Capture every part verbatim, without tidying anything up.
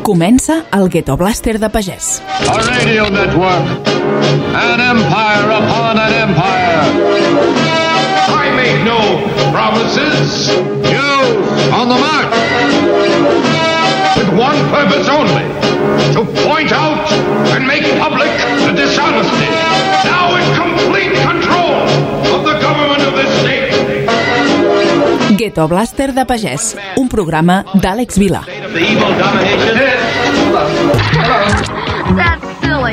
Comença el Ghetto Blaster de Pagès. A radio network. An empire upon an empire. I make no promises. You on the mark. With one purpose only. To point out and make public the dishonesty. Now in complete control of the government of this state. Ghetto Blaster de Pagès, un programa d'Àlex Vilà. That's silly.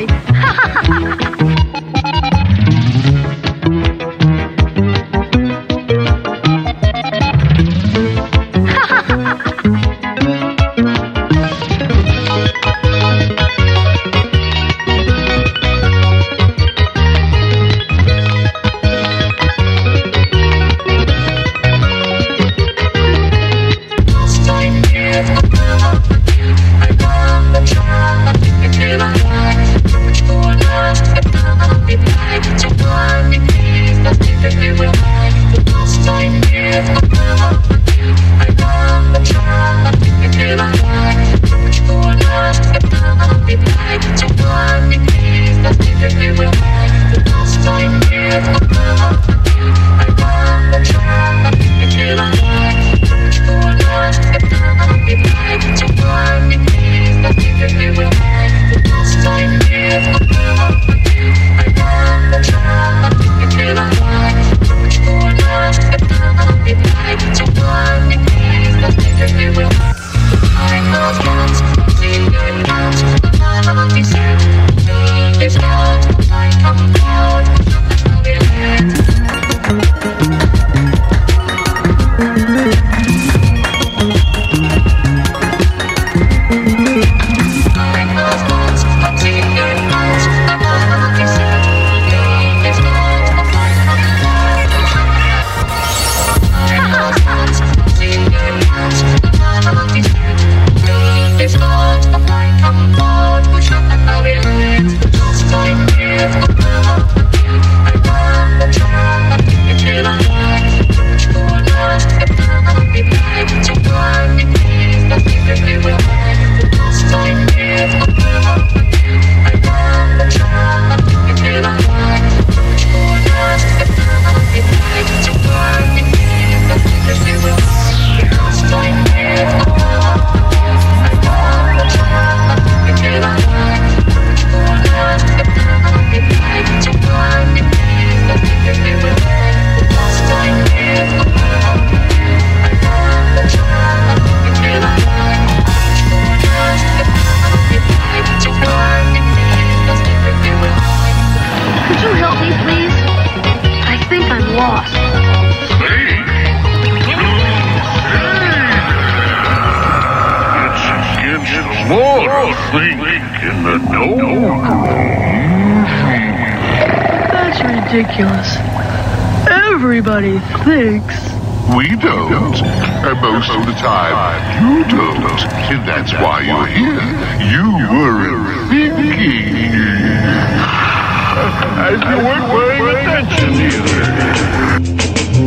Ridiculous. Everybody thinks. We don't. And most of the time, you don't. And that's why you're here. You weren't thinking. As you weren't paying attention either.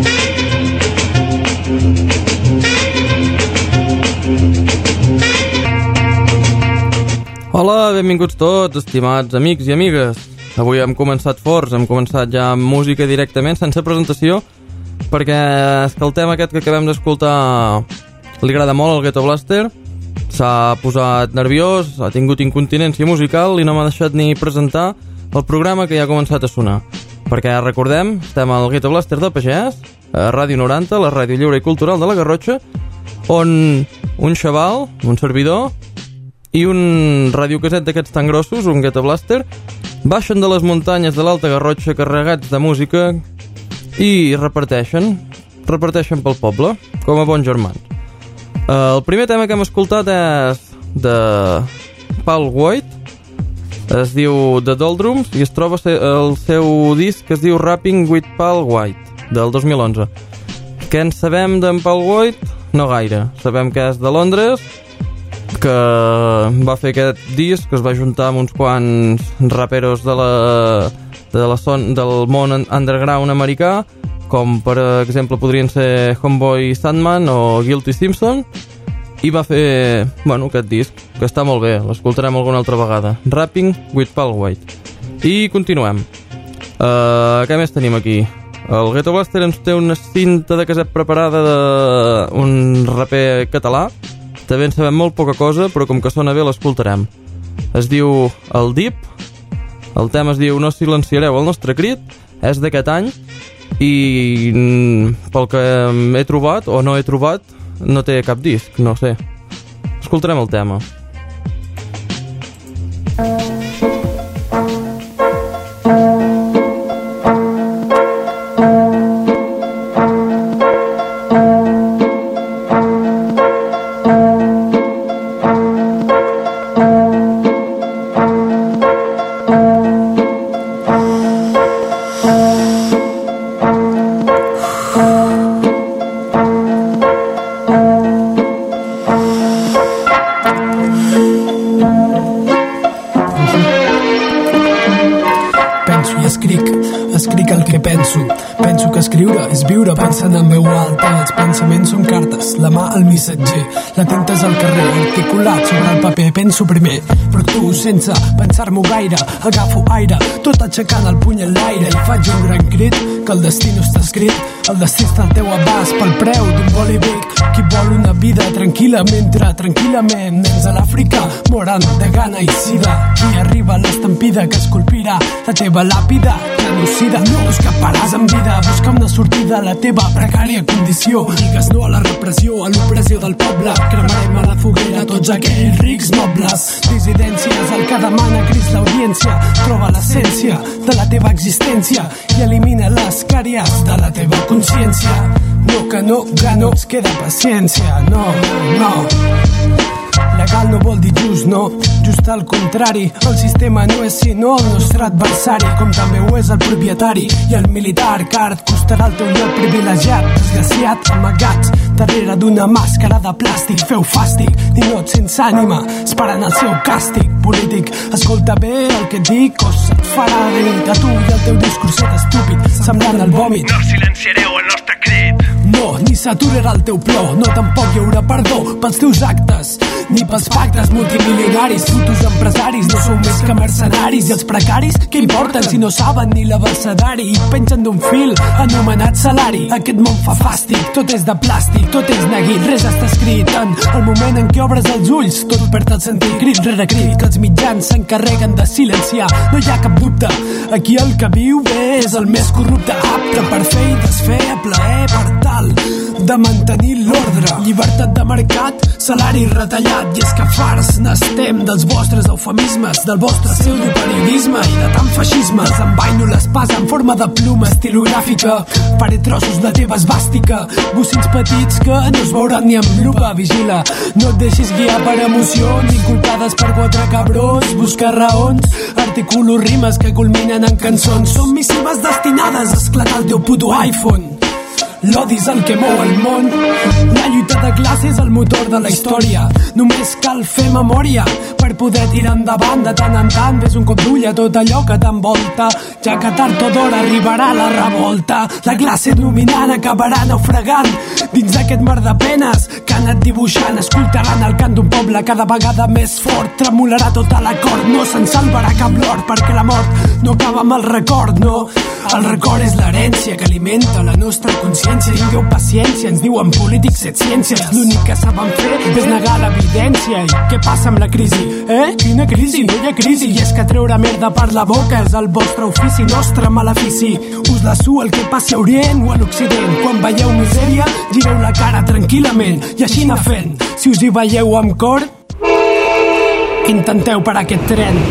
Hola, benvinguts tots, estimats amics i amigues. Avui hem començat forts, hem començat ja amb música directament, sense presentació, perquè és que el tema aquest que acabem d'escoltar li agrada molt al Ghetto Blaster, s'ha posat nerviós, ha tingut incontinència musical i no m'ha deixat ni presentar el programa que ja ha començat a sonar. Perquè recordem, estem al Ghetto Blaster de Pagès, a Ràdio noranta, la ràdio lliure i cultural de la Garrotxa, on un xaval, un servidor i un radiocaset d'aquests tan grossos, un Ghetto Blaster, baixen de les muntanyes de l'Alta Garrotxa carregats de música i reparteixen, reparteixen pel poble, com a bons germans. El primer tema que hem escoltat és de Paul White, es diu The Doldrums i es troba el seu disc que es diu Rapping with Paul White, del dos mil onze. Què en sabem d'en Paul White? No gaire. Sabem que és de Londres, que va fer aquest disc, que es va juntar amb uns quants raperos de la, de la son, del món underground americà, com per exemple podrien ser Homeboy Sandman o Guilty Simpson, i va fer, bueno, aquest disc, que està molt bé, l'escoltarem alguna altra vegada. Rapping with Paul White. I continuem. Uh, què més tenim aquí? El Ghetto Blaster ens té una cinta de caset preparada d'un raper català. També en sabem molt poca cosa, però com que sona bé l'escoltarem. Es diu El Deep, el tema es diu No silenciareu el nostre crit, és d'aquest any, i pel que he trobat o no he trobat, no té cap disc, no sé. Escoltarem el tema. Pensant en veu alta, els pensaments són cartes, la mà al missatger, la tinta és al carrer, articulat sobre el paper, penso primer, però tu, sense pensar-m'ho gaire, agafo aire, tot aixecant el puny en l'aire i faig un gran crit, que el destí no està escrit, el destí està al teu abast pel preu d'un bolivic, qui vol una vida tranquil·la mentre tranquil·lament nens a l'Àfrica moren de gana i sida, qui arriba a l'estampida que esculpirà la teva làpida, genocida, no escaparàs en vida, busca una sortida a la teva precària condició, digues no a la repressió, a l'opressió del poble, cremarem a la foguera tots aquells rics nobles, dissidències, el que demana creix l'audiència, troba l'essència de la teva existència i elimina les càries de la teva consciència. No, que no, que no es queda paciència, no, no. Legal no vol dir just, no, just al contrari, el sistema no és sinó el nostre adversari, com també ho és el propietari i el militar, car et costarà el teu lloc privilegiat, desgraciat, amagats darrere d'una màscara de plàstic, feu fàstic, ninots sense ànima, esperant el seu càstig polític, escolta bé el que dic o se't farà bé a tu i el teu discurset estúpid, semblant al vòmit. No silenciareu el nostre crit. No, ni s'aturarà el teu plor, no tampoc hi haurà perdó pels teus actes, ni pels pactes multimilionaris, putos empresaris no són més que mercenaris, i els precaris què importen si no saben ni l'abecedari i pengen d'un fil anomenat salari. Aquest món fa fàstic, tot és de plàstic, tot és neguit, res està escrit. En el moment en què obres els ulls tot perd el sentit, crit rere crit, que els mitjans s'encarreguen de silenciar, no hi ha cap dubte, aquí el que viu bé és el més corrupte, apte per fer i desfer a plaer, per tal de mantenir l'ordre, llibertat de mercat, salari retallat, i és que farts n'estem dels vostres eufemismes, del vostre pseudoperiodisme i de tant feixisme. Desembaino l'espasa en forma de pluma estilogràfica, faré trossos de teva esbàstica, bocins petits que no es veuran ni amb lupa, vigila, no et deixis guiar per emocions inculcades per quatre cabrons, busca raons, articulo rimes que culminen en cançons, són missives destinades a esclatar el teu puto iPhone. L'odi és el que mou el món, la lluita de classe és el motor de la història, només cal fer memòria per poder tirar endavant. De tant en tant ves un cop d'ull a tot allò que t'envolta, ja que tard o d'hora arribarà la revolta, la classe dominant acabarà naufragant dins d'aquest mar de penes que ha anat dibuixant. Escoltaran el cant d'un poble cada vegada més fort, tremolarà tota la cort, no se'n salvarà cap lord, perquè la mort no acaba amb el record, no, el record és l'herència que alimenta la nostra consciència. Tingueu paciència, ens diuen polítics set ciències, l'únic que saben fer és negar l'evidència. I què passa amb la crisi? Eh? Quina crisi? No hi ha crisi, i és que treure merda per la boca és el vostre ofici, nostre malefici. Us la sua el que passi a Orient o a l'Occident, quan veieu misèria gireu la cara tranquil·lament i així anar fent. Si us hi veieu amb cor, intenteu parar aquest tren.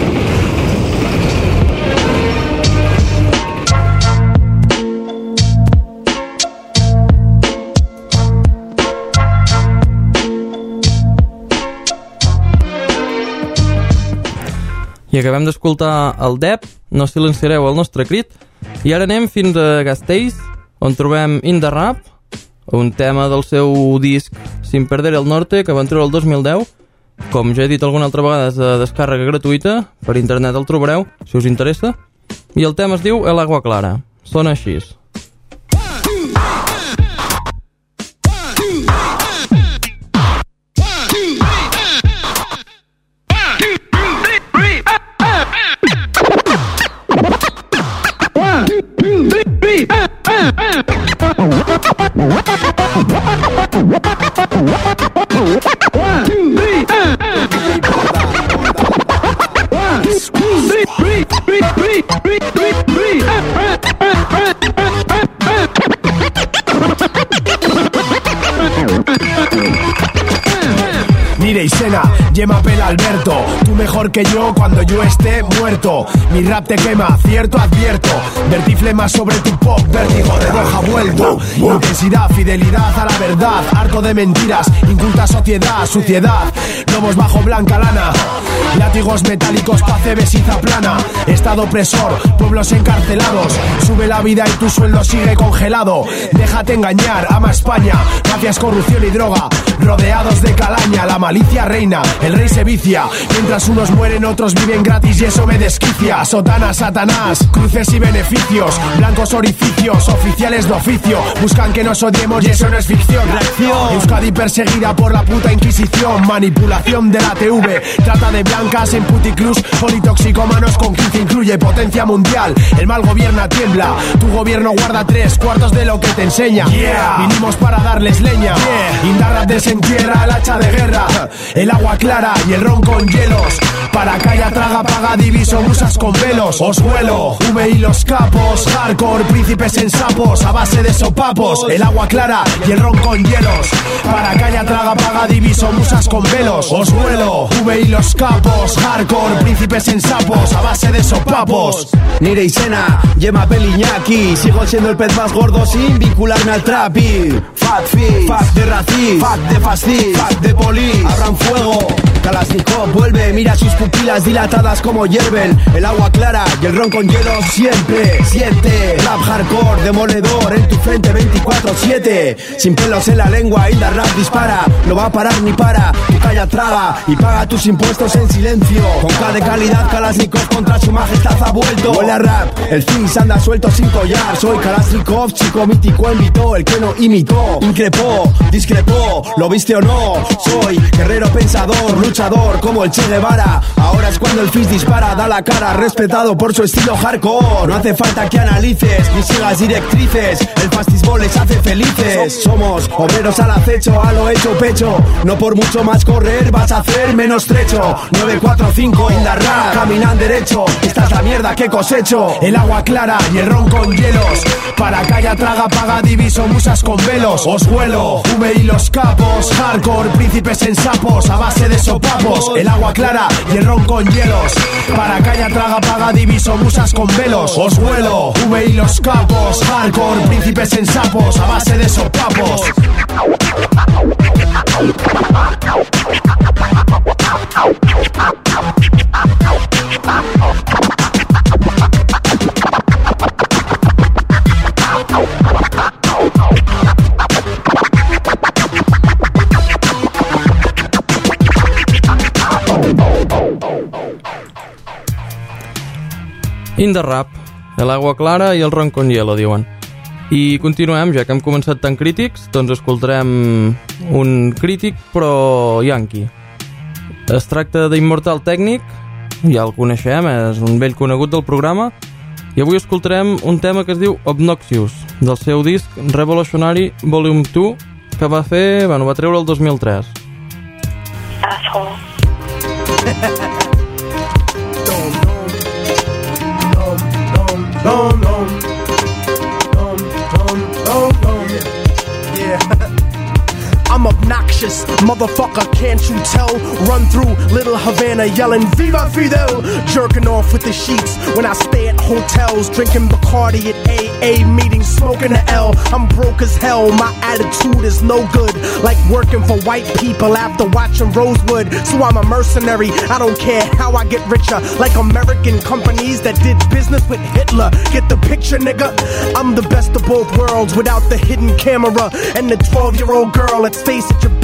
I acabem d'escoltar el Dep, No silenciareu el nostre crit, i ara anem fins a Gasteiz, on trobem In The Rap, un tema del seu disc Sin Perder el Norte, que van treure el dos mil deu. Com ja he dit alguna altra vegada, és de descàrrega gratuïta, per internet el trobareu, si us interessa, i el tema es diu El Agua Clara. Sona així. Nire y Sena, Yema Pela Alberto, tú mejor que yo cuando yo esté muerto. Mi rap te quema, cierto advierto. Vertiflema sobre tu pop, vértigo de roja vuelto. Intensidad, fidelidad a la verdad, harto de mentiras, inculta sociedad, suciedad. Lobos bajo blanca lana, látigos metálicos pa' cebesiza plana. Estado opresor, pueblos encarcelados. Sube la vida y tu sueldo sigue congelado. Déjate engañar, ama España. Mafias, corrupción y droga, rodeados de calaña. La malicia reina, el rey se vicia. Mientras unos mueren, otros viven gratis y eso me desquicia. Sotana, Satanás, cruces y beneficios. Blancos orificios, oficiales de oficio. Buscan que nos odiemos y eso no es ficción. Reacción. Euskadi perseguida por la puta Inquisición. Manipulación de la T V, trata de blancas en puticlus. Politoxicómanos con quince incluye potencia mundial. El mal gobierna, tiembla. Tu gobierno guarda tres cuartos de lo que te enseña. Yeah. Vinimos para darles leña. Yeah. Indarrat desentierra el hacha de guerra. El agua clara y el ron con hielos. Para calla, traga, paga, diviso, musas con velos. Os vuelo, V y los capos. Hardcore, príncipes en sapos, a base de sopapos. El agua clara y el ron con hielos. Para calla, traga, paga, diviso, musas con velos. Os vuelo, V y los capos. Hardcore, príncipes en sapos, a base de sopapos. Nire y Sena, Yema Peliñaki. Sigo siendo el pez más gordo sin vincularme al trapi. Fat Fizz, Fat de Racis, Fat de Fascis, Fat de Police. Abran fuego, Kalashnikov vuelve, mira sus pupilas dilatadas como hierven. El agua clara y el ron con hielo siempre. Siente, rap hardcore, demoledor en tu frente veinticuatro siete. Sin pelos en la lengua, Inda Rap dispara. No va a parar ni para, tu calla traga y paga tus impuestos en silencio. Con K de calidad, Kalashnikov contra su majestad ha vuelto. Huele a rap, el Fizz anda suelto sin collar. Soy Kalashnikov, chico mítico invitó, el que no imitó. Increpó, discrepó, lo viste o no. Soy guerrero pensador, luchador como el Che Guevara. Ahora es cuando el Fizz dispara, da la cara, respetado por su estilo hardcore. No hace falta que analices ni sigas directrices, el fascismo les hace felices. Somos obreros al acecho, a lo hecho pecho. No por mucho más correr vas a hacer menos trecho. nueve cuatro cinco in the rap, caminan derecho. Esta es la mierda que cosecho. El agua clara y el ron con hielos. Para calla, traga, paga, diviso, musas con velos. Os vuelo, V y los capos. Hardcore, príncipes en sapos, a base de sopapos. El agua clara y el ron con hielos. Para calla, traga, paga, diviso, musas con velos. Os vuelo, V y los capos. Hardcore, príncipes en sapos, a base de sopapos. Inda Rap, el agua clara i el ron con hielo, diuen. I continuem, ja que hem començat tan crítics, doncs escoltarem un crític però yanqui. Es tracta d'Immortal Technic, ja el coneixem, és un vell conegut del programa, i avui escoltarem un tema que es diu Obnoxious, del seu disc Revolutionary Volume dos, que va fer, bueno, va treure el dos mil tres. Asshole. Dum, dum, dum, dum, dum, dum. Yeah, yeah. I'm obnoxious, motherfucker, can't you tell? Run through Little Havana yelling Viva Fidel, jerking off with the sheets when I stay at hotels, drinking Bacardi at A A meetings, smoking a L. I'm broke as hell, my attitude is no good, like working for white people after watching Rosewood. So I'm a mercenary, I don't care how I get richer, like American companies that did business with Hitler. Get the picture, nigga? I'm the best of both worlds without the hidden camera and the twelve-year-old girl. Let's face it, your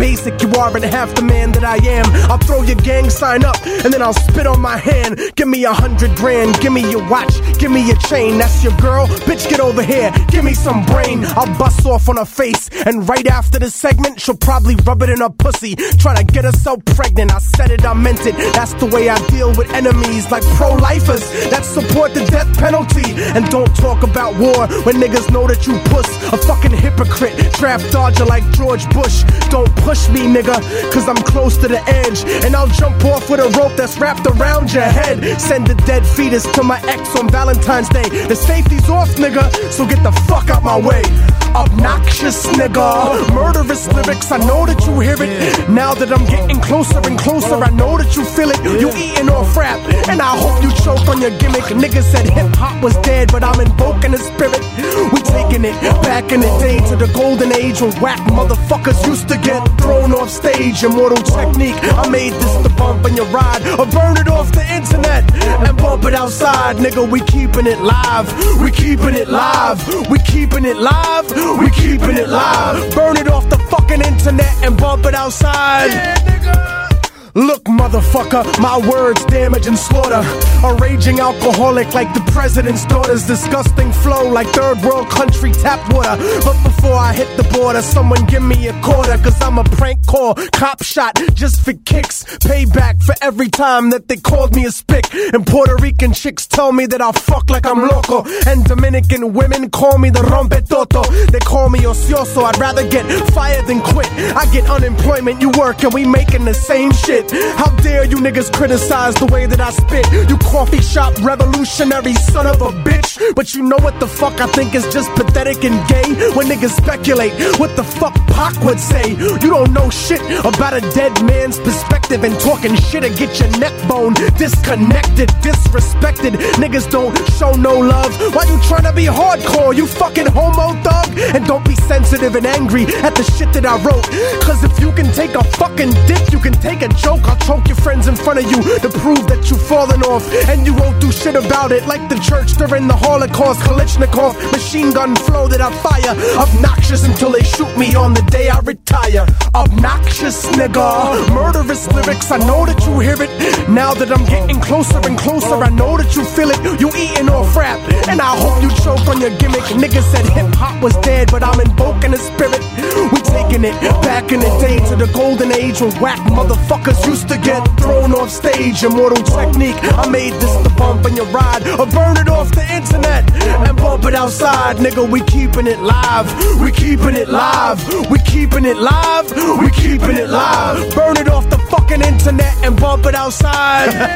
basic, you aren't half the man that I am. I'll throw your gang sign up, and then I'll spit on my hand. Give me a hundred grand, give me your watch, give me your chain. That's your girl? Bitch, get over here, give me some brain. I'll bust off on her face, and right after the segment, she'll probably rub it in her pussy, trying to get herself pregnant. I said it, I meant it. That's the way I deal with enemies like pro-lifers that support the death penalty. And don't talk about war when niggas know that you puss. A fucking hypocrite, draft dodger like George Bush. Don't push me, nigga, cause I'm close to the edge, and I'll jump off with a rope that's wrapped around your head. Send a dead fetus to my ex on Valentine's Day. The safety's off, nigga, so get the fuck out my way. Obnoxious nigga, murderous lyrics, I know that you hear it. Now that I'm getting closer and closer, I know that you feel it. You eating off rap, and I hope you choke on your gimmick. Niggas said hip-hop was dead, but I'm invoking the spirit. We taking it back in the day to the golden age when whack motherfuckers used to get thrown off stage. Immortal technique, I made this to bump in your ride, or burn it off the internet and bump it outside. Nigga, we keeping it live, we keeping it live, we keeping it live, we keeping it live. Burn it off the fucking internet and bump it outside. Yeah, nigga. Look, motherfucker, my words damage and slaughter. A raging alcoholic like the president's daughter's disgusting flow like third world country tap water. But before I hit the border, someone give me a quarter, cause I'm a prank call, cop shot just for kicks. Payback for every time that they called me a spick. And Puerto Rican chicks tell me that I'll fuck like I'm loco. And Dominican women call me the rompetoto. They call me ocioso, I'd rather get fired than quit. I get unemployment, you work, and we making the same shit. How dare you niggas criticize the way that I spit? You coffee shop revolutionary son of a bitch. But you know what the fuck I think is just pathetic and gay? When niggas speculate what the fuck Pac would say. You don't know shit about a dead man's perspective, and talking shit and get your neck bone disconnected, disrespected. Niggas don't show no love. Why you tryna be hardcore, you fucking homo thug? And don't be sensitive and angry at the shit that I wrote, cause if you can take a fucking dick, you can take a joke. I'll choke your friends in front of you to prove that you've fallen off, and you won't do shit about it. Like the church during the Holocaust, Kalashnikov machine gun flow that I fire. Obnoxious until they shoot me on the day I retire. Obnoxious nigga, murderous lyrics, I know that you hear it. Now that I'm getting closer and closer, I know that you feel it. You eating off rap, and I hope you choke on your gimmick. Niggas said hip-hop was dead, but I'm invoking the spirit. We taking it back in the day to the golden age when whack motherfuckers used to get thrown off stage. Immortal technique, I made this to bump in your ride, or burn it off the internet and bump it outside. Nigga, we keeping it live, we keeping it live, we keeping it live, we keeping it live. Burn it off the fucking internet and bump it outside.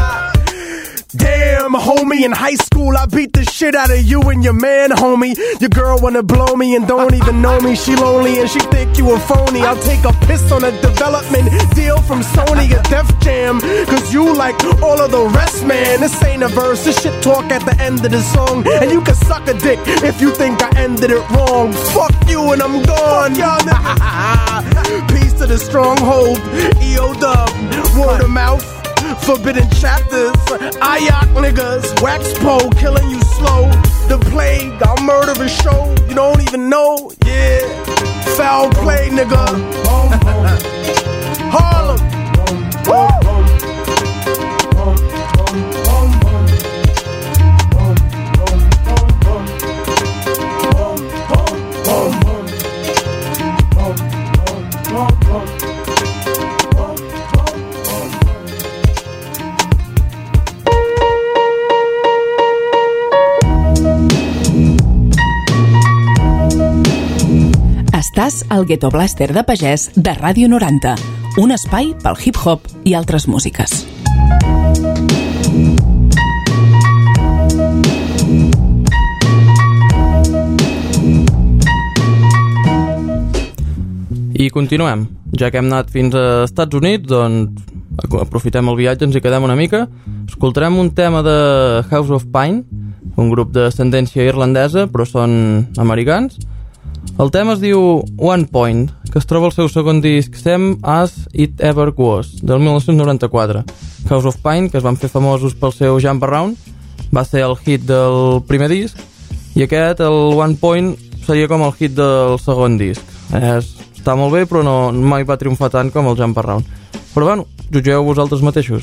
Damn, homie, in high school I beat the shit out of you and your man, homie. Your girl wanna blow me and don't even know me. She lonely and she think you a phony. I'll take a piss on a development deal from Sony or Def Jam, cause you like all of the rest, man. This ain't a verse, this shit talk at the end of the song. And you can suck a dick if you think I ended it wrong. Fuck you and I'm gone. Peace to the stronghold, E O Dub, word of mouth. Forbidden chapters, Ayak niggas, wax pole, killing you slow. The plague, I'll murder a show, you don't even know, yeah. Foul play, nigga. Harlem. Woo. Estàs al Ghetto Blaster de Pagès de Ràdio noranta, un espai pel hip-hop i altres músiques. I continuem. Ja que hem anat fins als Estats Units, doncs aprofitem el viatge, ens hi quedem una mica. Escoltarem un tema de House of Pain, un grup d'ascendència irlandesa, però són americans. El tema es diu One Point, que es troba al seu segon disc Same As It Ever Was, del mil nou-cents noranta-quatre. House of Pain, que es van fer famosos pel seu Jump Around, va ser el hit del primer disc, i aquest, el One Point, seria com el hit del segon disc. És està molt bé, però no, mai va triomfar tant com el Jump Around. Però bueno, jutgeu vosaltres mateixos.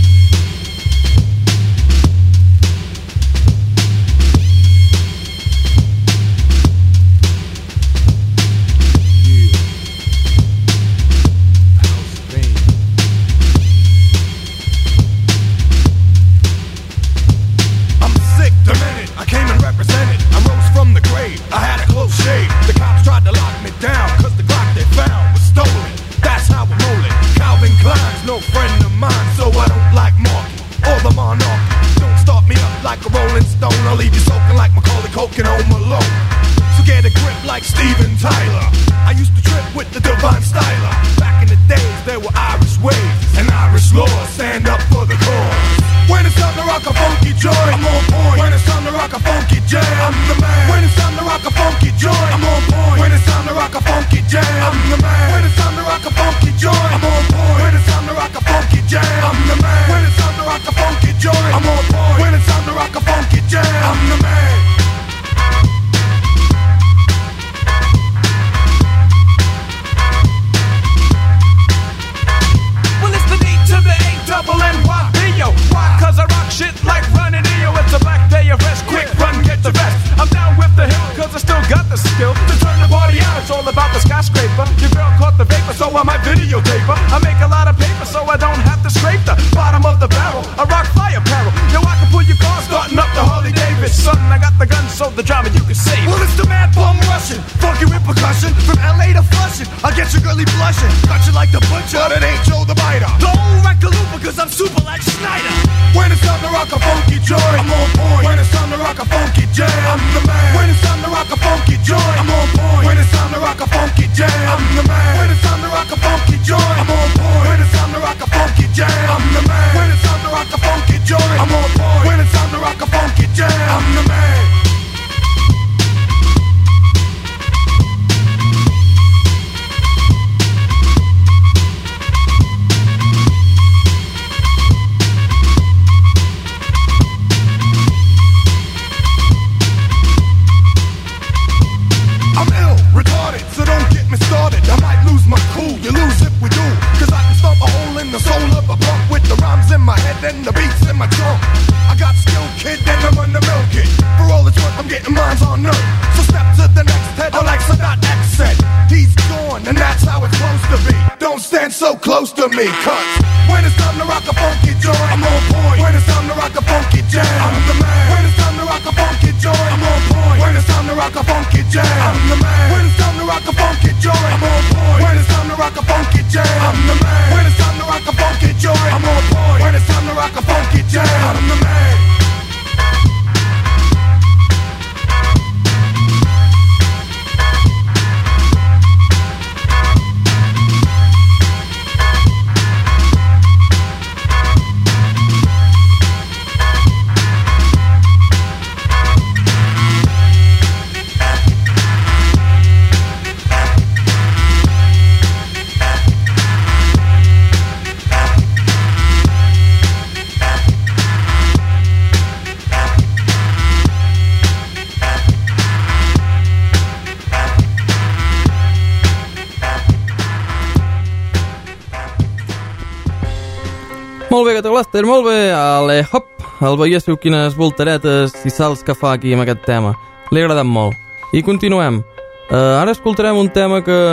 Molt bé, Ghetto Blaster, molt bé. Ale, hop, el veiéssiu quines voltaretes i salts que fa aquí amb aquest tema. Li ha agradat molt. I continuem. Uh, ara escoltarem un tema que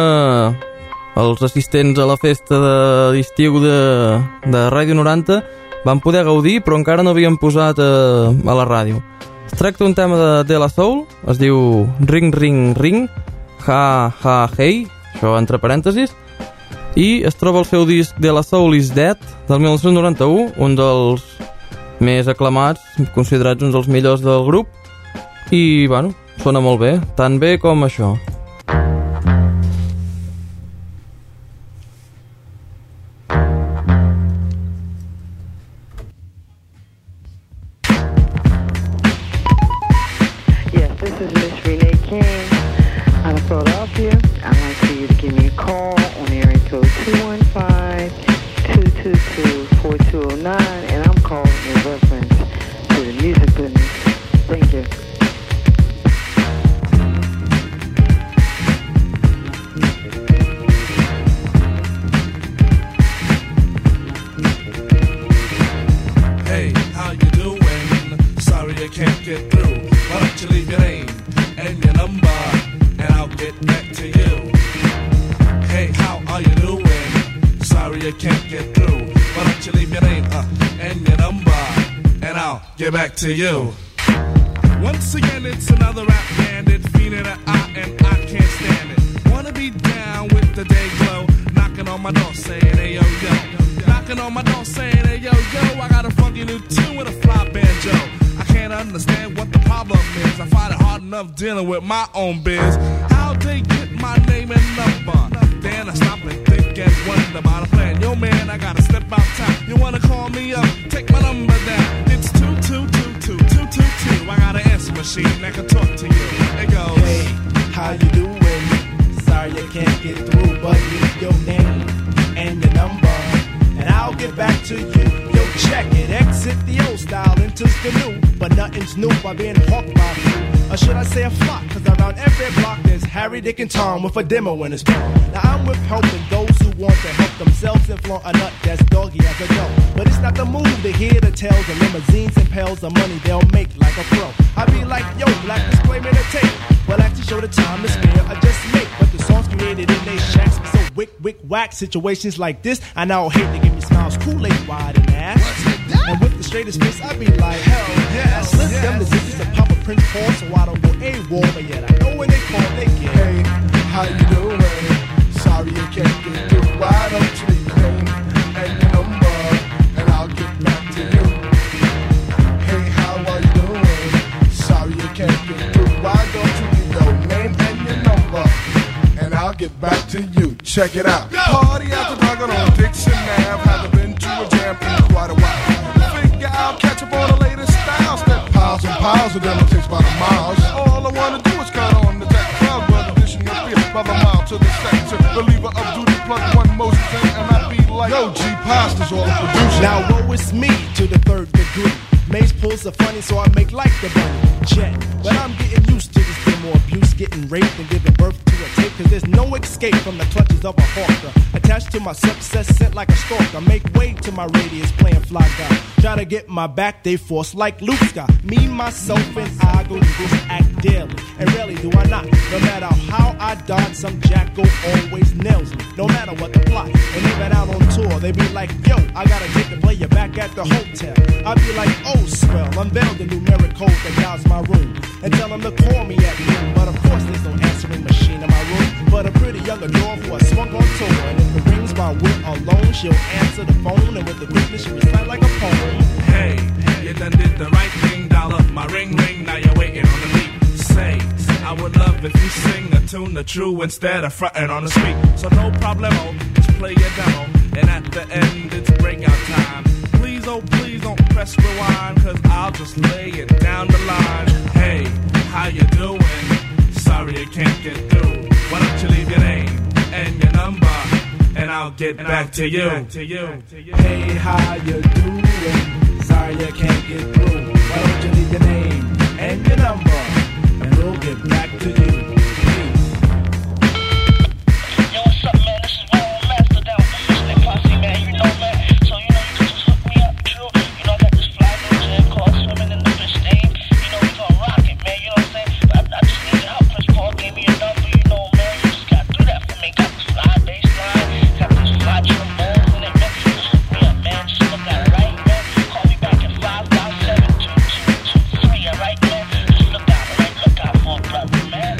els assistents a la festa d'estiu de, de Ràdio noranta van poder gaudir, però encara no havien posat uh, a la ràdio. Es tracta un tema de De La Soul, es diu Ring Ring Ring, Ha Ha Hey, això entre parèntesis, i es troba el seu disc De La Soul Is Dead del mil nou-cents noranta-u, un dels més aclamats, considerats uns dels millors del grup, i bueno, sona molt bé, tan bé com això. Yes, this is Miss Renee King out of Philadelphia. I'd like for you to give me a call on area code two one five, two two two, four two zero nine, and I'm calling in reference to the music business. Thank you. sorry you can't get through. Why don't you leave your name uh, and your number, and I'll get back to you. Once again, it's another rap bandit, feeling an eye and I can't stand it. Wanna be down with the day glow, knocking on my door saying, hey yo yo. Knocking on my door saying, hey yo yo, I got a funky new tune with a fly banjo. I can't understand what the problem is. I find it hard enough dealing with my own biz. How'd they get my name and number? Then I stop and think and wonder about a plan. Yo man, I gotta step out time. You wanna call me up? Take my number down. It's two two two two two two two. I got an answer machine that can talk to you. It goes, hey, how you doing? Sorry you can't get through, but leave your name and your number, and I'll get back to you. Yo, check it, exit the old style, enters the new, but nothing's new by being hawked by you. Or should I say a flock, cause around every block there's Harry, Dick, and Tom with a demo in his palm. Now I'm with helping those who want to help themselves and flaunt a nut that's doggy as a dough. But it's not the move to hear the tales of limousines and pails of money they'll make like a pro. I be like, yo, black disclaimer to tape. Well, actually show the time to spare, I just make. But the songs created in they shacks be so wick, wick, whack. Situations like this, I now hate to give me smiles, Kool-Aid wide and ass. And with the straightest face, I be like, hell yeah. I slip yes. them the digits and pop a Prince Paul so I don't go AWOL. But yet I know when they call, they get. Hey, how you doing? Sorry you can't get through. Why don't you leave your name and your number, and I'll get back to you. Hey, how are you doing? Sorry you can't get through. Why don't you leave your name and your number, and I'll get back to you. Check it out. Go. Party after dark on Dixon Ave. Haven't been to a jam in quite a while. Figure I'll catch up on the latest styles. That piles and piles of them, it takes by the miles. All I wanna do is cut on the deck. Crowd brother dishing your beer by the mile to the sector. Believer of duty, plug one Moses in, and I be like, yo, G Pasta's all the producer. Now woe is me to the third degree. Maze pulls are funny, so I make like the bunny. Check, but I'm getting used to this demo abuse, getting raped and giving birth to a tape. Cause there's no escape from the clutches of a hawker. Attached to my success, sent like a stalker. Make way to my radius, playing fly guy. Try to get my back, they force like Luke Scott. Me, myself, and I go through this act daily. And rarely do I not. No matter how I dodge, some jackal always nails me. No matter what the plot. And even out on tour, they be like, yo, I gotta get the player back at the hotel. I be like, oh, swell, unveil the numeric code that guides my room. And tell them to call me at noon. But of course, there's no answering machine in my room. But a pretty young adore who I swung on tour. And if it rings while we're alone, she'll answer the phone. And with the quickness, she recite like a poem. Hey, you done did the right thing, dial up my ring ring, now you're waiting on the beat. Say, I would love if you sing a tune the true instead of frontin' on the street. So no problemo, just play your demo, and at the end it's breakout time. Please, oh please don't press rewind, cause I'll just lay it down the line. Hey, how you doing? Sorry you can't get through. Why don't you leave your name and your number, and I'll get and back, I'll to, you. back to you. Hey, how you doing? Sorry you can't get through. Why don't you leave your name and your number, and we'll get back to you. Yo, what's up, man? This is Ron Master down with the Mystic Posse, man. You know, man. So, you know, you can just hook me up, true. You know, I got this fly new jam called Swimming in the Fish Stain. You know, we gonna rock it, man. You know what I'm saying? But I, I just need your help. Chris Paul gave me a number, you know, man. You just gotta do that for me. Got this fly bass line, got this fly trombones in it, man. Just hook me up, man. Just look at it, right, man? Call me back at five five seven two two two three, alright, man? Just look out, alright? Look out for a brother, man.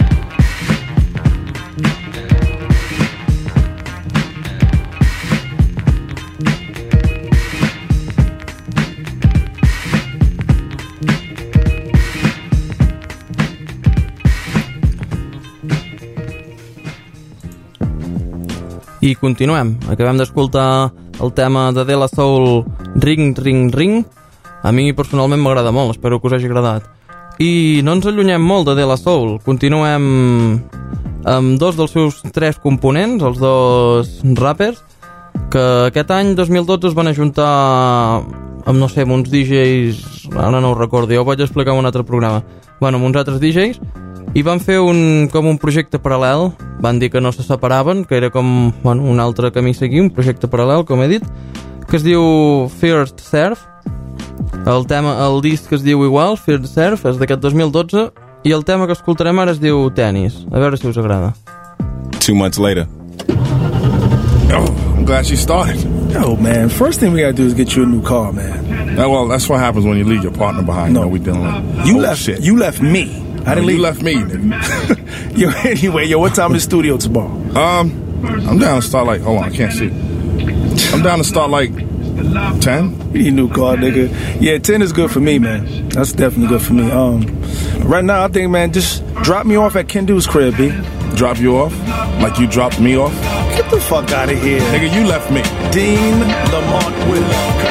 I continuem. Acabem d'escoltar el tema de De La Soul, Ring, Ring, Ring. A mi personalment m'agrada molt, espero que us hagi agradat. I no ens allunyem molt de De La Soul. Continuem amb dos dels seus tres components, els dos rappers, que aquest any dos mil dotze es van ajuntar amb, no sé, amb uns D Js, ara no ho recordo, jo ho vaig explicar en un altre programa, bueno, amb uns altres D Js, i van fer un, com un projecte paral·lel. Van dir que no se separaven, que era com, bueno, un altre camí a seguir, un projecte paral·lel, com he dit, que es diu First Surf. El tema, el disc que es diu igual, First Surf, és d'aquest dos mil dotze, i el tema que escoltarem ara es diu Tennis. A veure si us agrada. Two months later. Oh, glad she started. Yo, man, first thing we gotta do is get you a new car, man. Now, well, that's what happens when you leave your partner behind. No, you know, we dealing with you old left shit. You left me. I didn't no, leave. You left me, nigga. Yo, anyway, yo, what time is studio tomorrow? Um, I'm down to start like. Hold on, I can't see. I'm down to start like ten. You need a new car, nigga. Yeah, ten is good for me, man. That's definitely good for me. Um, right now, I think, man, just drop me off at Kendu's crib, B. Drop you off? Like you dropped me off? Get the fuck out of here. Nigga, you left me. Dean Lamont with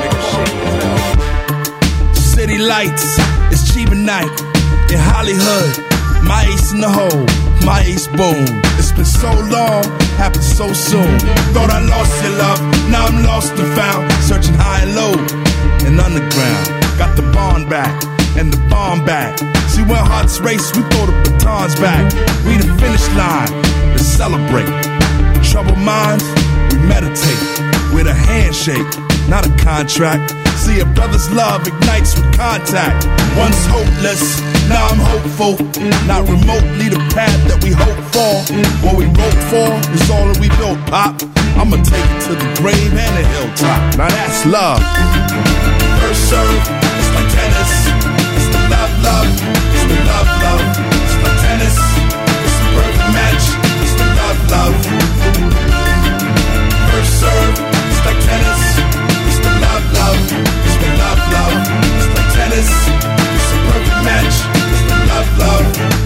City lights, it's cheap at night. In Hollywood, my ace in the hole, my ace boom. It's been so long, happened so soon. Thought I lost your love, now I'm lost and found. Searching high and low and underground. Got the bond back and the bomb back. See, when hearts race, we throw the batons back. We the finish line to celebrate. Troubled minds, we meditate with a handshake, not a contract. See, a brother's love ignites with contact. Once hopeless, now I'm hopeful. Not remotely the path that we hope for. What we wrote for is all that we built, Pop. I'ma take it to the grave and the hilltop. Now that's love. First serve, it's like tennis. It's the love, love. It's the love, love. It's like tennis. It's the perfect match. It's the love, love. First serve, it's like tennis. It's the love, love. It's the love, love. It's like tennis. It's the perfect match. It's the love, love.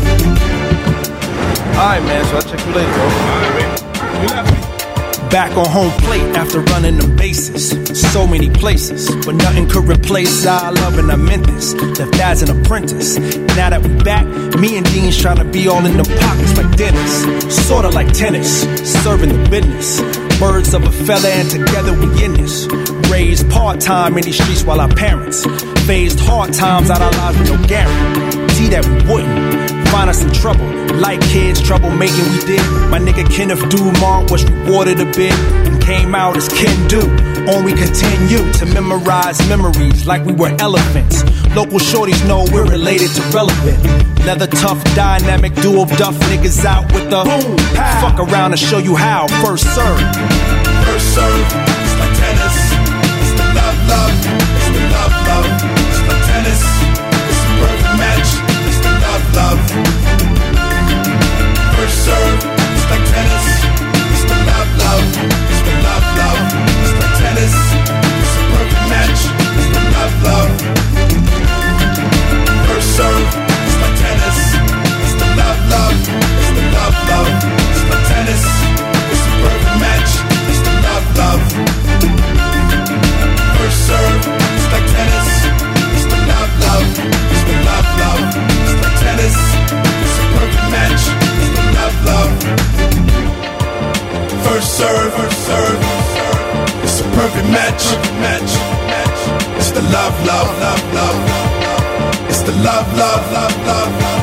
Alright, man, so I'll check you later, bro. Alright, man. You left me. Back on home plate after running them bases. So many places, but nothing could replace our love, and I meant this. Left as an apprentice. Now that we back, me and Dean's trying to be all in them pockets like Dennis. Sorta like tennis, serving the business. Birds of a feather and together we in this. Raised part-time in these streets while our parents faced hard times out our lives with no guarantee that we wouldn't find us in trouble. Like kids, troublemaking we did. My nigga Kenneth Dumont was rewarded a bit and came out as Ken Do. On we continue to memorize memories like we were elephants. Local shorties know we're related to relevant. Leather tough, dynamic duo duff niggas out with the boom, pow. Fuck around and show you how. First serve. First serve, it's like tennis. It's the love, love. It's the love, love. It's like tennis. It's the perfect match. It's the love, love. First serve, it's like tennis. It's the love, love. It's the love, love. It's like tennis. It's the perfect match. It's the love, love. First serve, it's like tennis. It's the love, love. It's the love, love. It's like tennis. It's the perfect match. It's the love, love. First serve, it's like tennis. It's the love, love. It's the love, love. It's like tennis. It's the perfect match. It's the love, love. First serve, first serve. It's a perfect match, match, match. It's the love, love, love, love. It's the love, love, love, love, love.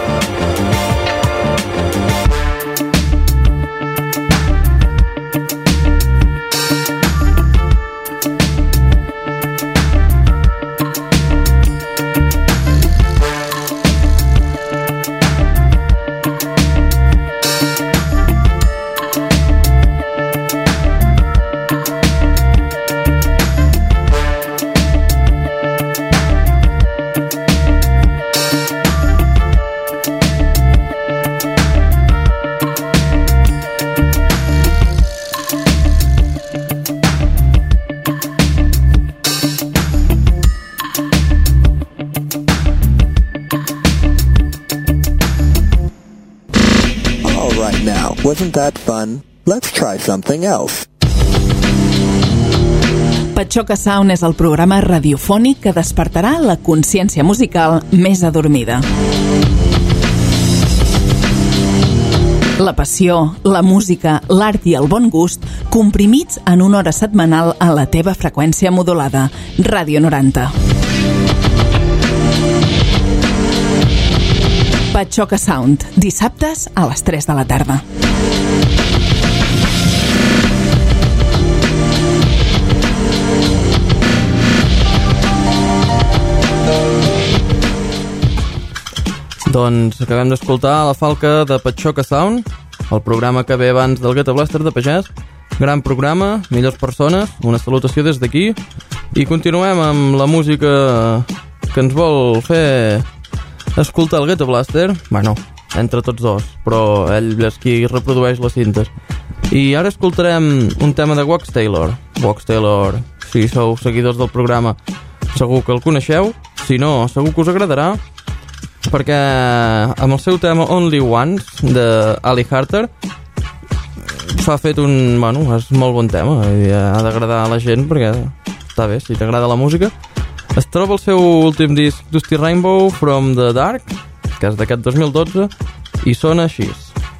Wasn't that fun? Let's try something else. Patxoca Sound és el programa radiofònic que despertarà la consciència musical més adormida. La passió, la música, l'art i el bon gust comprimits en una hora setmanal a la teva freqüència modulada. Ràdio noranta. Patxoca Sound, dissabtes a les tres de la tarda. Doncs acabem d'escoltar La Falca de Patxoca Sound, el programa que ve abans del Ghetto Blaster de Pagès, gran programa, millors persones, una salutació des d'aquí, i continuem amb la música que ens vol fer escoltar el Ghetto Blaster. Bueno, entre tots dos, però ell és qui reprodueix les cintes. I ara escoltarem un tema de Wax Taylor. Wax Taylor, si sou seguidors del programa, segur que el coneixeu. Si no, segur que us agradarà, perquè amb el seu tema Only Once, de Ali Harter, s'ha fet un... Bueno, és molt bon tema, i ha d'agradar a la gent, perquè està bé, si t'agrada la música. Es troba el seu últim disc, Dusty Rainbow From the Dark, que és d'aquest dos mil dotze, i sona així.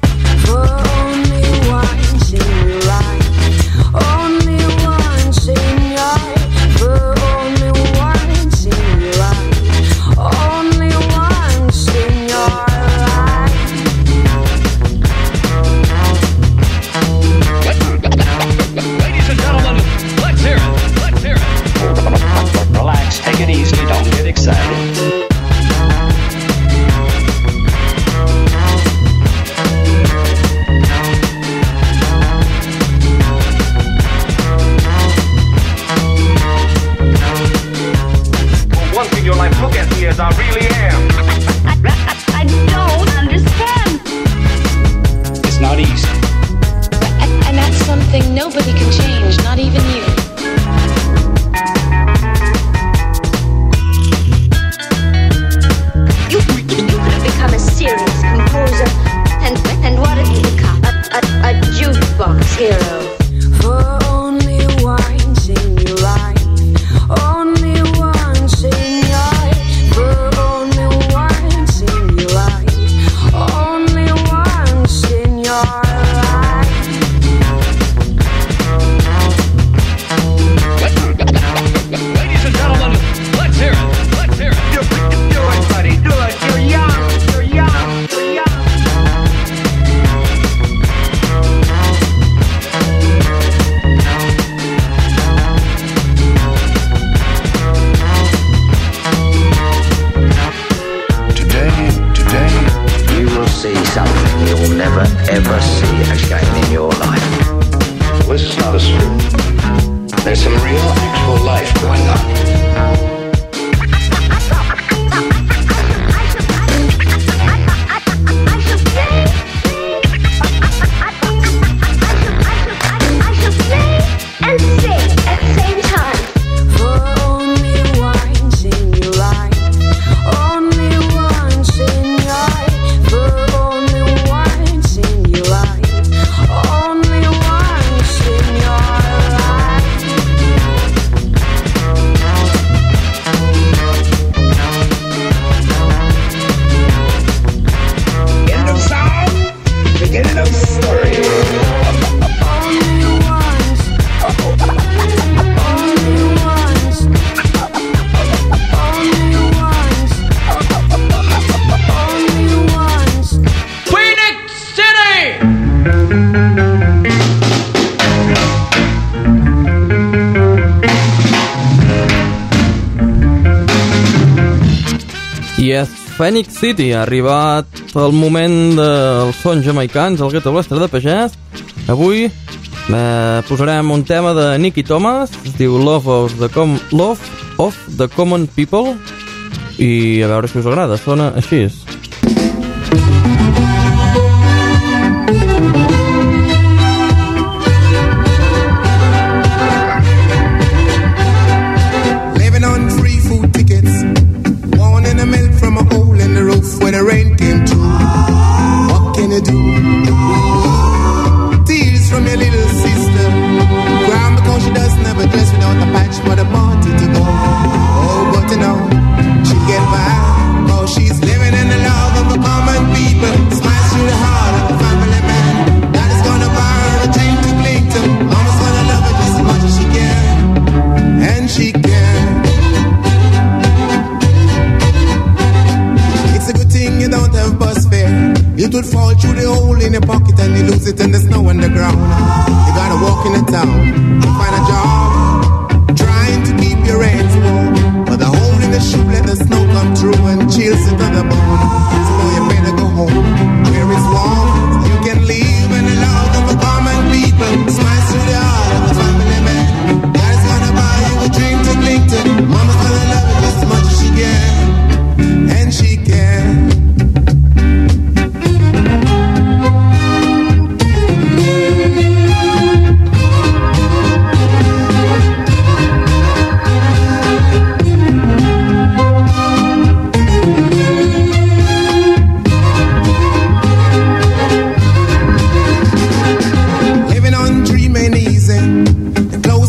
Take it easy, don't get excited. For once in your life, look at me as I really am. I don't understand. It's not easy. And that's something nobody can change, not even you. You, you could have become a serious composer, and and what have you become? A, a, a jukebox hero. For only once in your life, only once in your life, for only once in your life, only once in your life. Ladies and gentlemen, let's hear it. Let's hear it. Do, do it, buddy. Do it. You're young. You're young. You're young. Today, today, you will see something you'll never ever see again in your life. This is not a script. There's some real, actual life going on. And sing at the same time. For only once in your life, only once in your life, for only once in your life, only once in your life. End of song, beginning of story. Only once, only once, only once, only once. Phoenix City! Yes, Phoenix City. Ha arribat el moment dels sons jamaicans, el Ghetto Blaster de Pagès. Avui eh, posarem un tema de Nicky Thomas, es diu Love of the, Com Love of the Common People, i a veure si us agrada, sona així. Living on free food tickets, wanting the milk from a hole in the roof where the rain came through. What can you do? Tears from your little sister, crying because she doesn't have a dress without a patch for the party to go. Oh, but you know, she'll get by, oh, she's living in the love of the common people. Smash through the heart of the family man. That is gonna buy her a dream to cling to. Mama's gonna love her just as much as she can, and she can. It's a good thing you don't have bus fare. It would fall through the hole in your pocket and you lose it in the snow underground. You gotta walk in the town to find a job, trying to keep your hands warm. But the hole in the shoe let the snow come through and chills it to the bone. So now you better go home where it's warm. You can live in the love of the common people. Smash through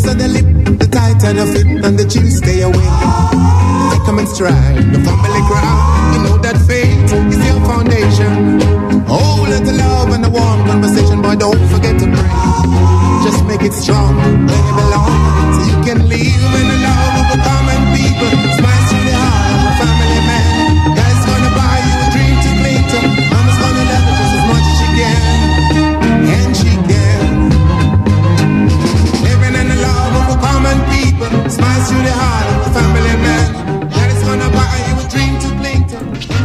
of the lip, the tight and the fit, and the chill stay away. Take them in stride, the family ground. You know that faith is your foundation. Oh, let the love and the warm conversation, boy, don't forget to pray. Just make it strong, where you belong, so you can live in the love of the common people. Smile through the heart of a family man. Dad's gonna buy you a dream to cling to. Mama's gonna love you just as much as she can, and she can. Living in the love of a common people. Smile through the heart of a family man. Dad's gonna buy you a dream to cling to.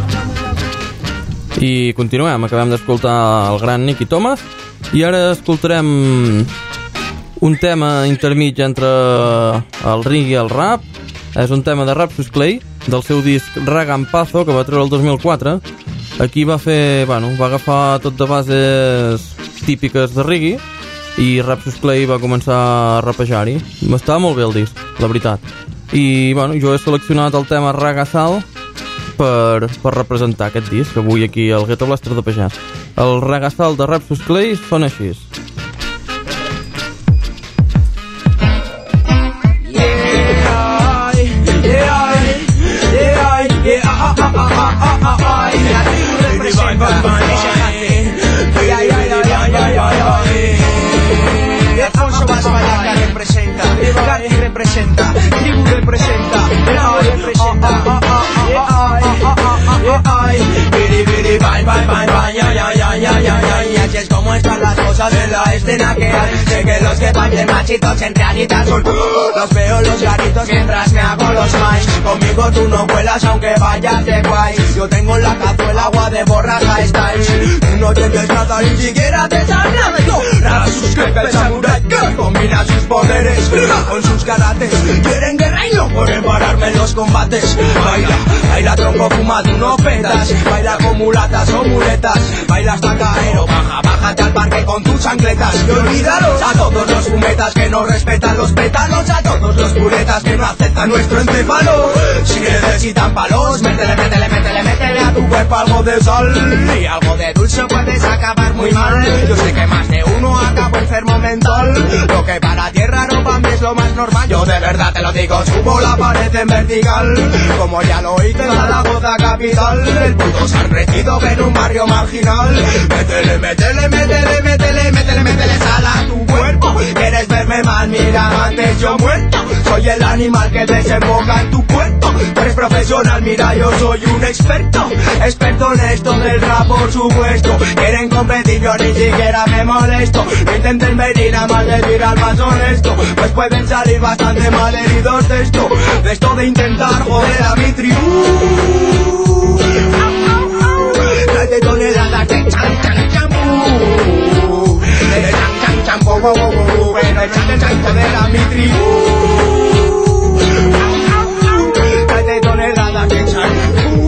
I continuem, acabem d'escoltar el gran Nicky Thomas i ara escoltarem un tema intermig entre el reggae i el rap. És un tema de Rapsus Clay del seu disc Ragampazo, que va treure el dos mil quatre. Aquí va fer, bueno, va agafar tot de bases típiques de reggae i Rapsus Clay va començar a rapejar-hi. M'estava molt bé el disc, la veritat. I bueno, jo he seleccionat el tema Ragasal per, per representar aquest disc avui aquí al Ghetto Blaster de Pagès. El Ragasal de Rapsus Clay sona així. Alfonso Basmala que representa, Gatti representa, Tribu representa, Nao representa. Biri biri bye bye bye bye ya ya ya ya ya ya y así es como están las cosas en la escena que hay. Sé que los que van de machitos entre añitas son los veo los garitos mientras me hago los mics. Conmigo tú no vuelas aunque vayas de guay. Yo tengo en la cazuela agua de borraja styles. Tú no tienes nada ni siquiera te sabes nada. Yo Rapsus Clay el samurai que combina sus poderes con sus karates. Quieren guerra y no pueden pararme en los combates. Baila, baila tronco fumado, no petas. Baila con mulatas o muletas. Baila hasta caer o baja, bájate al parque con tus chancletas. Y olvídalos a todos los fumetas que no respetan los pétalos. A todos los puretas que no aceptan nuestro encéfalo. Si necesitan palos, métele, métele, métele, métele a tu cuerpo algo de sal. Y algo de dulce puedes acabar muy mal. Yo sé que más de uno acabó enfermo mental. Lo que para ti es raro, para mí es lo más normal. Yo de verdad te lo digo, subo la pared en vertical. Como ya lo hice en Zaragoza capital. El puto se ha crecido en un barrio marginal. Métele, métele, métele, métele, métele, métele sal a tu cuerpo. ¿Quieres verme mal? Mira, antes yo muerto. Soy el animal que desemboca en tu puerto. Tú eres profesional, mira, yo soy un experto. Experto en esto del rap, por supuesto. Quieren competir, yo ni siquiera me molesto. No intenten venir a maldecir al más honesto, pues pueden salir bastante mal heridos de esto. De esto de intentar joder a mi tribu. Trate toneladas de chan chan champú. De chan chan champú, wow wow wow. Bueno, chan chan joder a mi tribu. Trate toneladas de champú.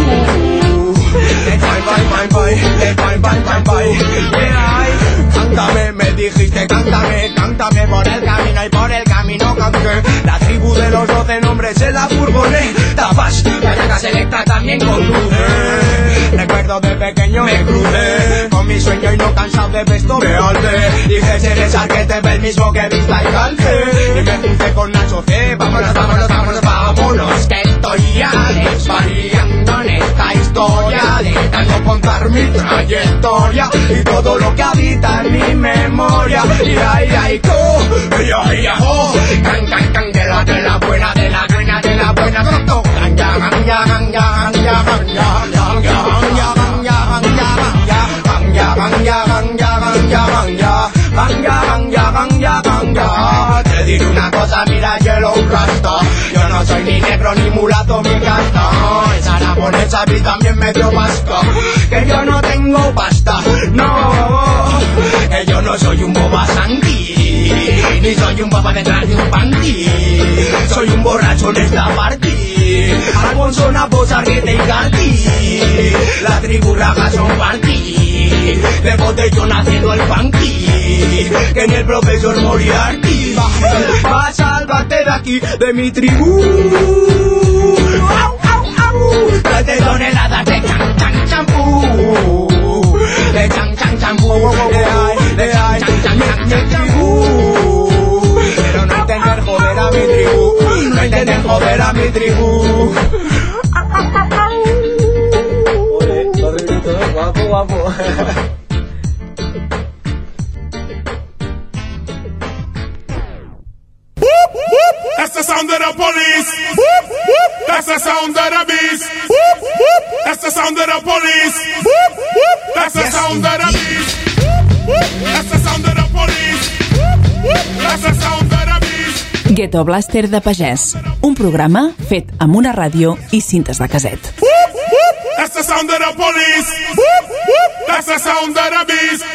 De bye bye bye bye. De bye bye bye bye. Yeah. Cántame, me dijiste, cántame, cántame por el camino y por el camino canté. La tribu de los doce nombres en la furgoneta. Vas, la selecta también conduce. Recuerdo de pequeño me crucé con mi sueño y no cansado de esto me alcé. Dije seré arquete el mismo que vista y calce. Y me junté con Nacho C. Vámonos, vámonos, vámonos, vámonos. Que estoy ya desvariando en esta historia. De tanto contar mi trayectoria y todo lo que habita en mi memoria. Y ay, ay, co, y ay, ay, oh. Can, can, can, de la, de la buena, de la buena, de la buena. Pronto, can, ya, can, ya, can, ya, can, ya, can, ya, can, ya, can, ya, can, ya, can, ya, can, ya, can, ya, can, ya, can, ya, can, ya, can, ya, can, ya, can, ya. Te diré una cosa, mira, Yellow Rasta. Yo no soy ni negro, ni mulato, ni casta. Esa aragonesa vi también medio vasca. Que yo no tengo pasta, no. Que yo no soy un boba santi, ni soy un papa detrás de un panty. Soy un borracho en esta party. Alfonso, Napo, Sarriete y Gatti. La tribu raga son party. De botellón haciendo el funky. Que en el profesor Moriarty. Va a salvarte de aquí, de mi tribu. Au, au, au. Trate toneladas de chan chan champú. De chan chan champú. De ay, de ay, chan chan chan champú. Pero no quieren joder a mi tribu. Ole, corridito, guapo, guapo. That's the sound of the police. That's the sound of the beast. That's the sound of the police. That's the sound of the beast. That's the sound of the police. That's the sound of the beast. Ghetto Blaster de Pagès, un programa fet amb una ràdio i cintes de caset. That's the sound of the police. That's the sound of the beast.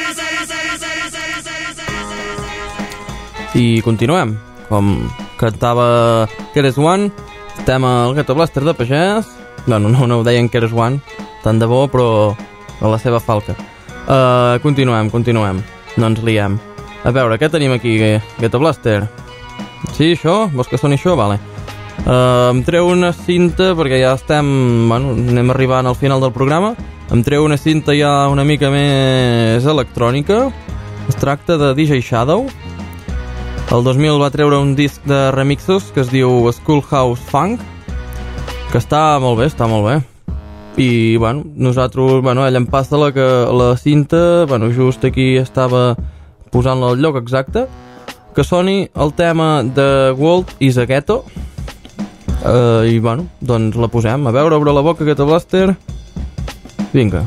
I continuem. Com cantava Keres One, estem al Ghetto Blaster de Pagès. Bueno, no, no ho deien Keres One, tant de bo, però a la seva falca. Uh, continuem, continuem. No ens liem. A veure, què tenim aquí, Ghetto Blaster? Sí, això? Vols que soni això? Vale. Uh, em treu una cinta, perquè ja estem... Bueno, anem arribant al final del programa. Em treu una cinta ja una mica més electrònica. Es tracta de D J Shadow. El dos mil va treure un disc de remixos que es diu Schoolhouse Funk, que està molt bé, està molt bé. I, bueno, nosaltres, bueno, ell em passa la, que, la cinta, bueno, just aquí estava posant-la al lloc exacte, que soni el tema de World is a Ghetto. Uh, I, bueno, doncs la posem. A veure, obre la boca, Ghetto Blaster. Vinga.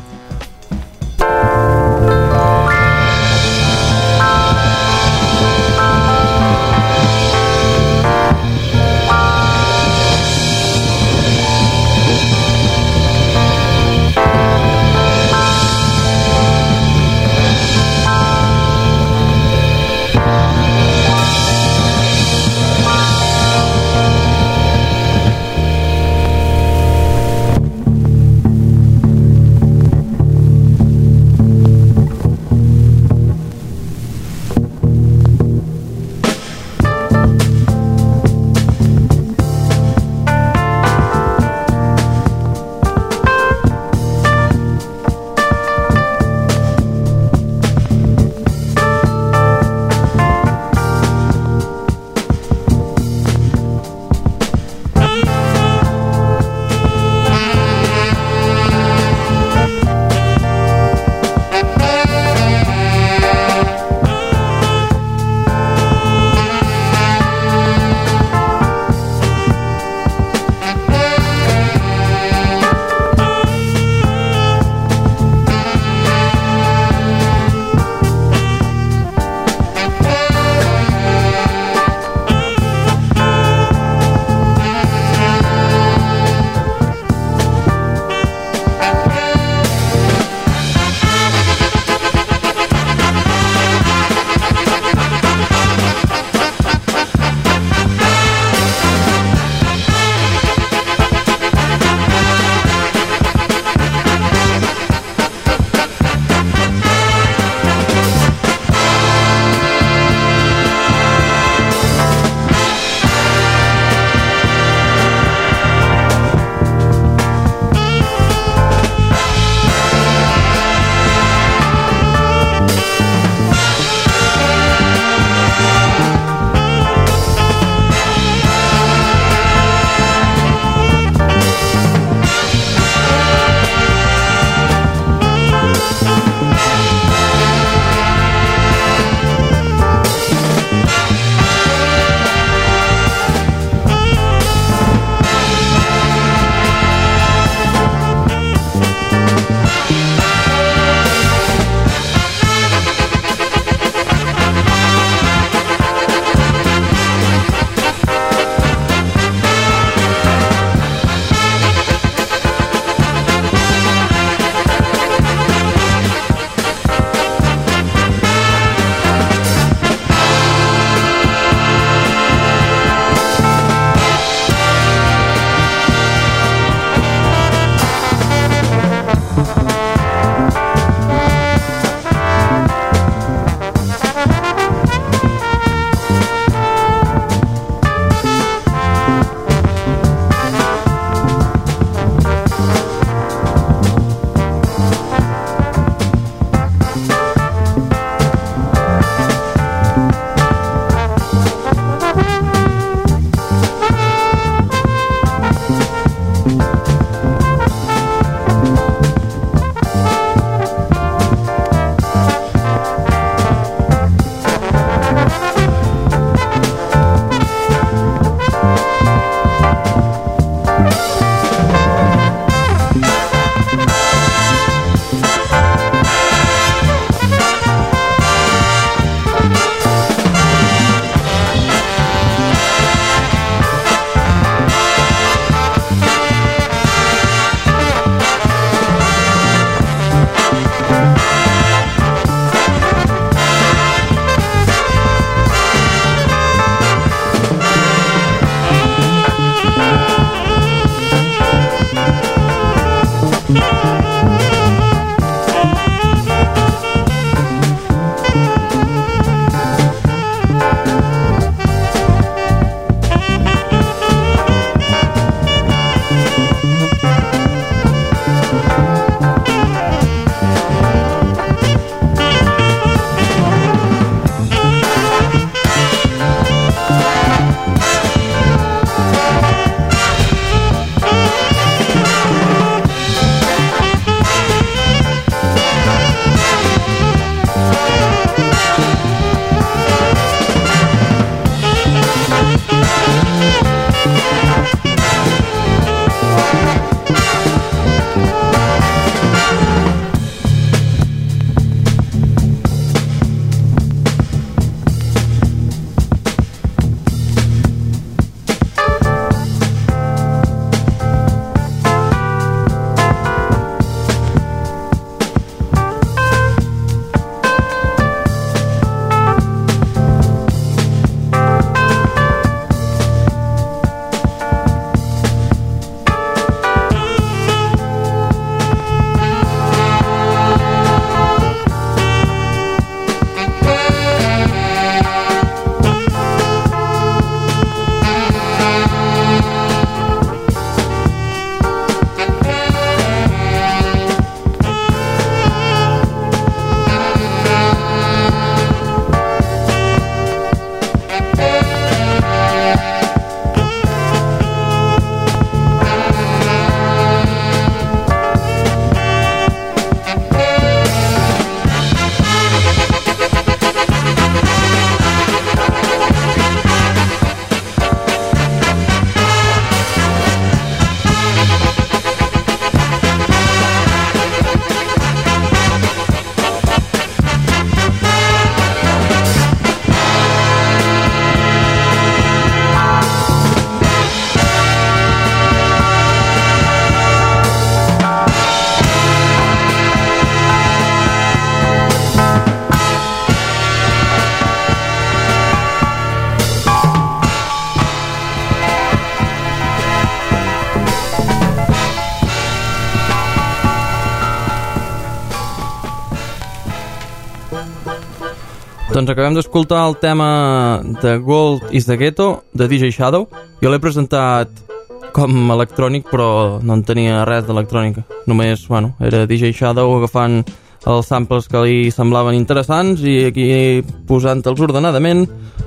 Doncs acabem d'escoltar el tema de Gold is the Ghetto, de D J Shadow. Jo l'he presentat com electrònic, però no en tenia res d'electrònica. Només, bueno, era D J Shadow agafant els samples que li semblaven interessants i aquí posant-los ordenadament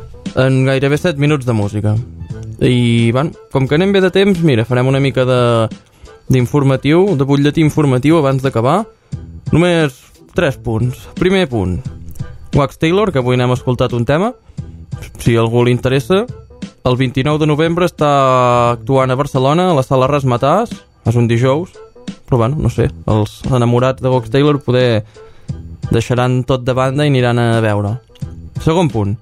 en gairebé set minuts de música. I, bueno, com que anem bé de temps, mira, farem una mica de d'informatiu, de butlletí informatiu abans d'acabar. Només tres punts. Primer punt, Wax Taylor, que avui n'hem escoltat un tema. Si a algú li interessa, el vint-i-nou de novembre està actuant a Barcelona, a la sala Razzmatazz. És un dijous, però bueno, no sé, els enamorats de Wax Taylor poder deixaran tot de banda i aniran a veure. Segon punt,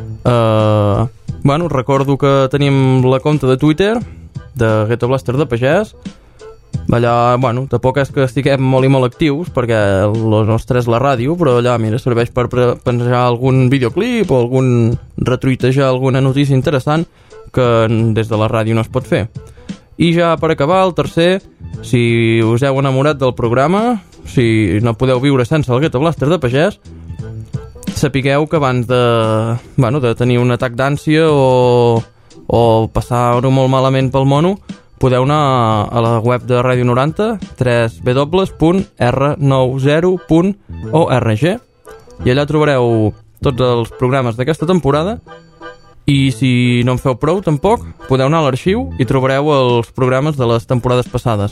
uh, bueno, recordo que tenim la compte de Twitter de Ghetto Blaster de Pagès. Allà, bueno, tampoc és que estiguem molt i molt actius, perquè el nostre és la ràdio, però allà, mira, serveix per penjar algun videoclip o algun retuitejar alguna notícia interessant que des de la ràdio no es pot fer. I ja per acabar, el tercer, si us heu enamorat del programa, si no podeu viure sense el Ghetto Blaster de Pagès, sapigueu que abans de, bueno, de tenir un atac d'ànsia o, o passar-ho molt malament pel mono, podeu anar a la web de Ràdio noranta, w w w punt r noranta punt org, i allà trobareu tots els programes d'aquesta temporada, i si no en feu prou tampoc, podeu anar a l'arxiu i trobareu els programes de les temporades passades.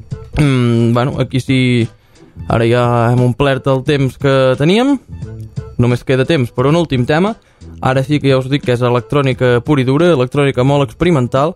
Mm, bueno, aquí sí, ara ja hem omplert el temps que teníem, només queda temps per un últim tema. Ara sí que ja us dic que és electrònica pura i dura, electrònica molt experimental.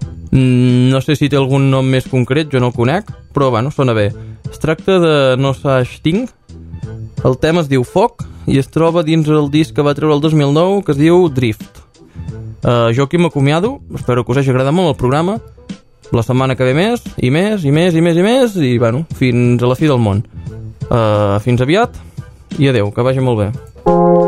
No sé si té algun nom més concret, jo no el conec, però bueno, sona bé. Es tracta de No Such Thing. El tema es diu Foc i es troba dins el disc que va treure el dos mil nou, que es diu Drift. uh, Jo aquí m'acomiado, espero que us hagi agradat molt el programa. La setmana que ve més, i més, i més, i més, i més, i bueno, fins a la fi del món. uh, Fins aviat i adeu, que vagi molt bé.